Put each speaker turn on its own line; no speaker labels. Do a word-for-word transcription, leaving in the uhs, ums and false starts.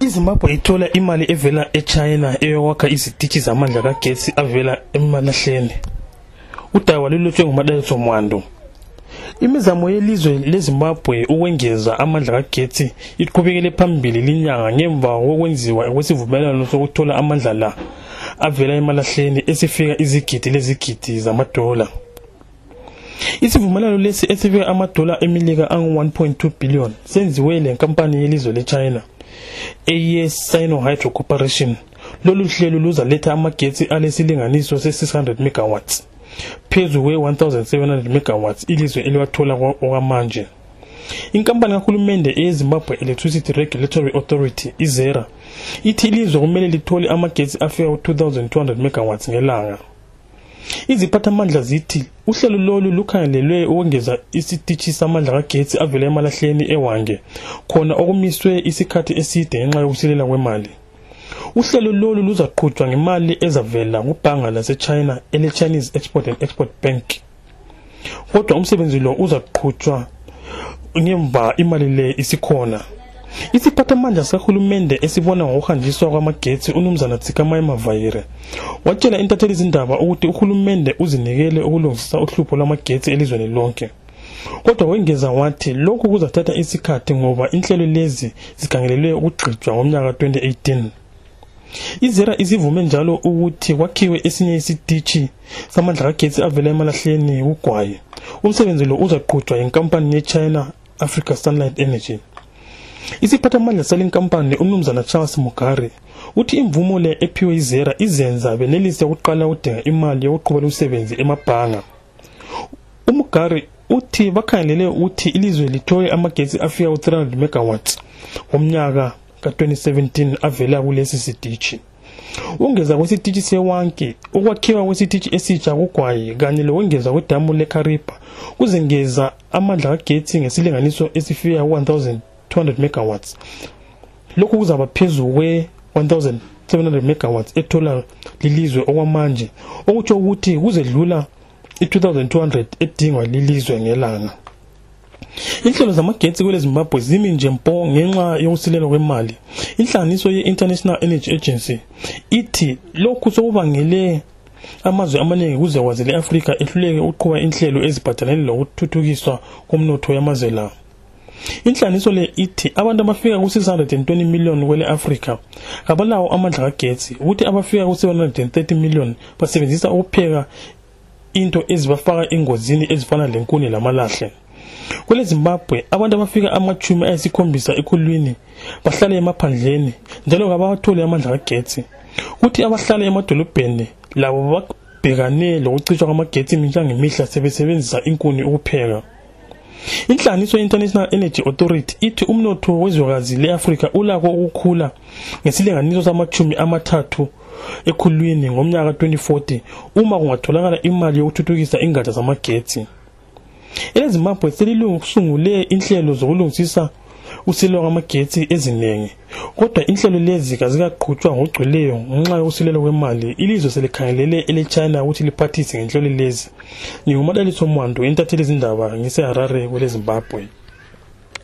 iZimbabwe ithola imali evela eChina eyokwakha izitishi zamandla kagesi avela emalahleni. Udaba lulotshwe nguMadalitso Mwando. Imizamo yelizwe leZimbabwe ukwengeza amandla kagesi iqhubekele phambili linyanga ngemva kokwenziwa kwesivumelwano sokuthola amandla la avela emalahleni esifika izigidi lezigidi zamadola. Isivumelwano lesi esifika amadola emelika angu one point two billion senziwe lenkampani yelizwe leChina eye Sino-Hydro Corporation. Lolu hlelo luzaletha amagesi alesilinganiso se six hundred megawatts phezu kwe one thousand seven hundred megawatts ilizwe eliwathola okwamanje. Inkampani kahulumende eZimbabwe Electricity Regulatory Authority iZERA ithi ilizwe kumele lithole amagesi afika ku two thousand two hundred megawatts ngelanga. Iziphathamandla zithi uhlelo lolu lukhangelelwe ukwengeza isitishi samandla kagesi avela emalahleni eWange khona okumiswe isikhathi eside ngenxa yokusilela kwemali. Uhlelo lolu luzaqhutshwa ngemali ezavela kubhanga laseChina ele Chinese Export and Export Bank. Kodwa umsebenzi lo uzaqhutshwa ngemva imali le isikhona. Isiphathamandla sakahulumende esibona ngokuhanjiswa kwamagesi uNumzana Tsikamai Mavayire watshela intatheli izindaba ukuthi uhulumende uzinikele ukulungisa uhlupho lwamagesi elizweni lonke. Kodwa wengeza wathi lokhu kuzathatha isikhathi ngoba inhlelo lezi zikhangelelwe ukugqitshwa ngomnyaka twenty eighteen. iZERA isivume njalo ukuthi kwakhiwe esinye isitishi samandla kagesi avela emalahleni uGwayi. Umsebenzi lo uzaqhutshwa yinkampani yeChina Africa Sunlight Energy. Isiphathamandla salenkampani uMnumzana Charles Mugari uthi imvumo le ephiwe iZERA izenza benelise ukuqala udinga imali yokuqhubela umsebenzi emabhanga. uMugari uthi bakhangelele ukuthi ilizwe lithole amagesi afika ku three hundred megawatts ngomnyaka ka twenty seventeen avela kulesi sitishi. Ungeza kwesitishi seWanke ukwakhiwa kwesitishi esitsha kuGwayi kanye lokwengeza kwedamu leKariba kuzengeza amandla kagesi ngesilinganiso esifika one thousand two hundred megawatts. Lokhu kuzaba phezulu kwe one thousand seven hundred megawatts ethola lilizwe okwamanje okutsho ukuthi kuzedlula i two thousand two hundred edingwa lilizwe ngelanga. Inhlelo zamagesi kwele Zimbabwe zimi nje mpo ngenxa yokusilela kwemali. Inhlanganiso ye-International Energy Agency ithi lokhu sokubangele amazwe amaningi kuze kwaze le-Afrika ehluleke ukuqhuba inhlelo eziphathelene lokuthuthukiswa komnotho yamazwe la. Inhlanganiso le ithi abantu abafika ku six hundred twenty million kwele Africa abalawo amandla kagesi ukuthi abafika ku seven hundred thirty million basebenzisa ukupheka into ezibafaka engozini ezifana lenkuni lamalahle. Kwele Zimbabwe abantu abafika amachumi ayisikhombisa ekhulwini bahlala emaphandleni njalo kabawathole amandla kagesi. Kuthi abahlala emadolobheni labo babhekane lokucishwa kwamagesi imihla ngemihla sebesebenzisa inkuni ukupheka. Inhlanganiso ye-International Energy Authority ithi umnotho wezwekazi le-Afrika ulako ukukhula ngesilinganiso samachumi amathathu ekhulwini ngomnyaka twenty forty uma kungatholakala imali yokuthuthukisa ingatsha zamagesi. EZimbabwe selilungisungule inhlelo zokulungisisa usilelo kwamagesi ezinengi. Kodwa inhlelo lezi kazikaqhutshwa ngogcweleyo ngenxa yokusilela kwemali. Ilizwe selikhangelele eleChina ukuthi liphathise ngenhlelo lezi. NginguMadalitso Mwando, intatheli izindaba ngise Harare kwele Zimbabwe.